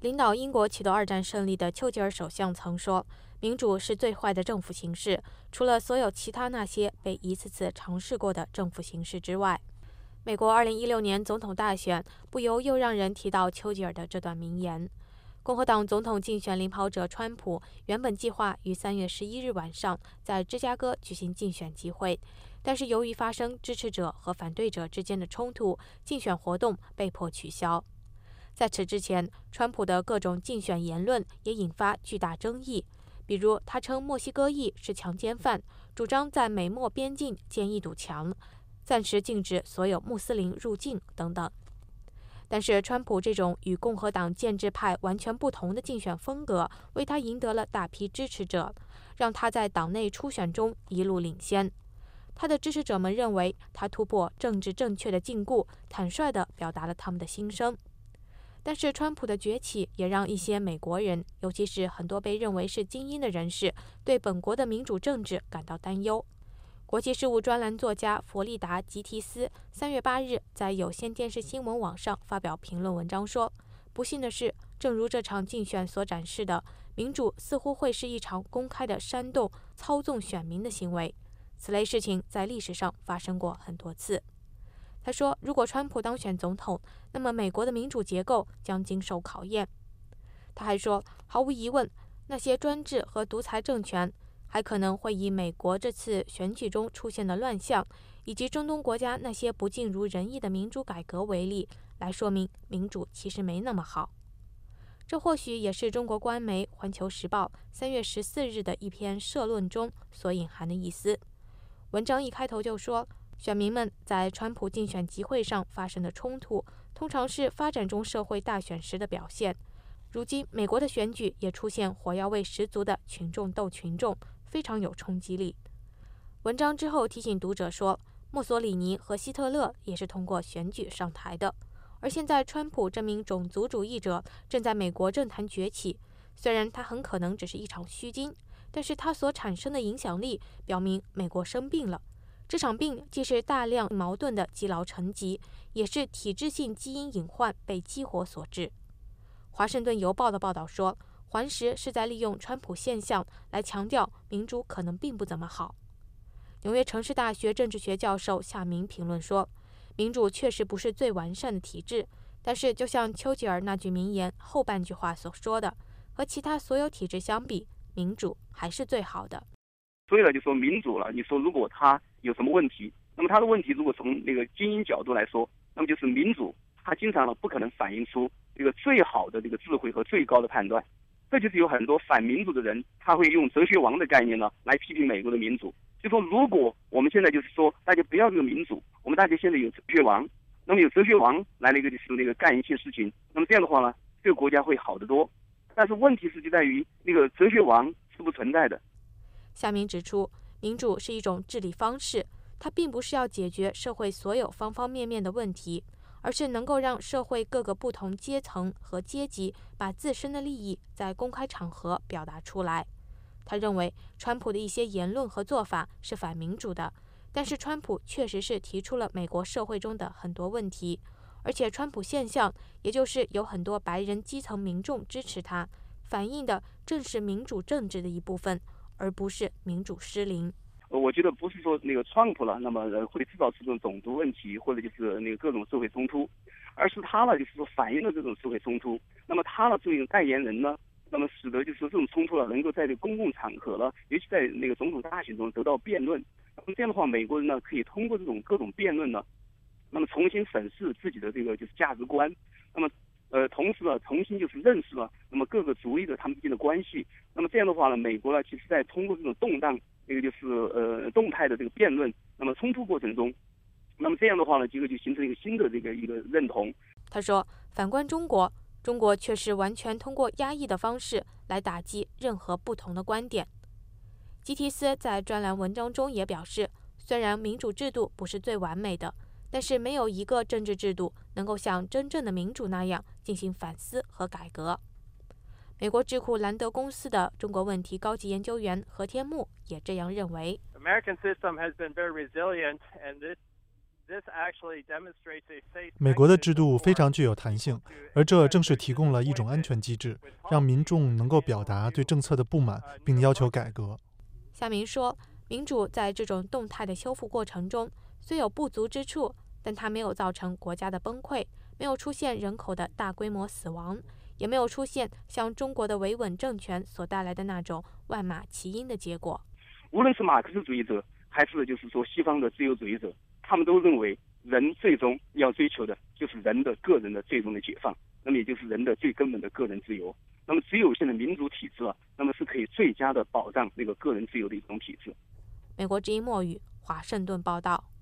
领导英国取得2战胜利的丘吉尔首相曾说，民主是最坏的政府形式，除了所有其他那些被一次次尝试过的政府形式之外。美国2016年总统大选不由又让人提到丘吉尔的这段名言。共和党总统竞选领跑者川普原本计划于3月11日晚上在芝加哥举行竞选集会，但是由于发生支持者和反对者之间的冲突，竞选活动被迫取消。在此之前，川普的各种竞选言论也引发巨大争议，比如他称墨西哥裔是强奸犯，主张在美墨边境建一堵墙，暂时禁止所有穆斯林入境等等。但是川普这种与共和党建制派完全不同的竞选风格，为他赢得了大批支持者，让他在党内初选中一路领先。他的支持者们认为他突破政治正确的禁锢，坦率地表达了他们的心声。但是川普的崛起也让一些美国人，尤其是很多被认为是精英的人士，对本国的民主政治感到担忧。国际事务专栏作家弗利达·吉提斯3月8日在有线电视新闻网上发表评论文章说，不幸的是，正如这场竞选所展示的，民主似乎会是一场公开的煽动、操纵选民的行为。此类事情在历史上发生过很多次。他说，如果川普当选总统，那么美国的民主结构将经受考验。他还说，毫无疑问，那些专制和独裁政权还可能会以美国这次选举中出现的乱象，以及中东国家那些不尽如人意的民主改革为例，来说明民主其实没那么好。这或许也是中国官媒《环球时报》3月14日的一篇社论中所隐含的意思。文章一开头就说，选民们在川普竞选集会上发生的冲突，通常是发展中社会大选时的表现。如今，美国的选举也出现火药味十足的群众斗群众，非常有冲击力。文章之后提醒读者说，墨索里尼和希特勒也是通过选举上台的，而现在川普这名种族主义者正在美国政坛崛起。虽然他很可能只是一场虚惊，但是他所产生的影响力表明美国生病了。这场病既是大量矛盾的积劳成疾，也是体制性基因隐患被激活所致。华盛顿邮报的报道说，环时是在利用川普现象来强调民主可能并不怎么好。纽约城市大学政治学教授夏明评论说，民主确实不是最完善的体制，但是就像丘吉尔那句名言后半句话所说的，和其他所有体制相比，民主还是最好的。 所以呢，就说民主了，你说如果它有什么问题，那么它的问题如果从那个精英角度来说，那么就是民主它经常呢不可能反映出这个最好的这个智慧和最高的判断。这就是有很多反民主的人，他会用哲学王的概念呢来批评美国的民主。就说如果我们现在就是说大家不要这个民主，我们大家现在有哲学王，那么有哲学王来了一个就是那个干一切事情，那么这样的话呢，这个国家会好得多。但是问题是就在于那个哲学王是不存在的。 夏明指出，民主是一种治理方式，它并不是要解决社会所有方方面面的问题，而是能够让社会各个不同阶层和阶级把自身的利益在公开场合表达出来。他认为，川普的一些言论和做法是反民主的，但是川普确实是提出了美国社会中的很多问题，而且川普现象，也就是有很多白人基层民众支持他，反映的正是民主政治的一部分，而不是民主失灵。 我觉得不是说那个川普了，那么会制造出这种种族问题或者就是那个各种社会冲突，而是他呢就是说反映了这种社会冲突。那么他呢作为一个代言人呢，那么使得就是说这种冲突呢能够在这个公共场合了，尤其在那个总统大选中得到辩论。那么这样的话，美国人呢可以通过这种各种辩论呢，那么重新审视自己的这个就是价值观。那么同时呢，重新就是认识了那么各个族裔的他们之间的关系。那么这样的话呢，美国呢，其实在通过这种动荡，这个就是动态的这个辩论，那么冲突过程中，那么这样的话呢，就形成一个新的一个认同。 他说，反观中国，中国却是完全通过压抑的方式来打击任何不同的观点。吉提斯在专栏文章中也表示，虽然民主制度不是最完美的，但是没有一个政治制度能够像真正的民主那样进行反思和改革。美国智库兰德公司的中国问题高级研究员何天木也这样认为。 美国的制度非常具有弹性，而这正是提供了一种安全机制，让民众能够表达对政策的不满，并要求改革。 夏明说，民主在这种动态的修复过程中虽有不足之处，但它没有造成国家的崩溃，没有出现人口的大规模死亡，也没有出现像中国的维稳政权所带来的那种万马齐喑的结果。 无论是马克思主义者，还是就是说西方的自由主义者，他们都认为人最终要追求的就是人的个人的最终的解放，那么也就是人的最根本的个人自由。那么只有现在民主体制那么是可以最佳的保障那个个人自由的一种体制。 美国之音墨语华盛顿报道。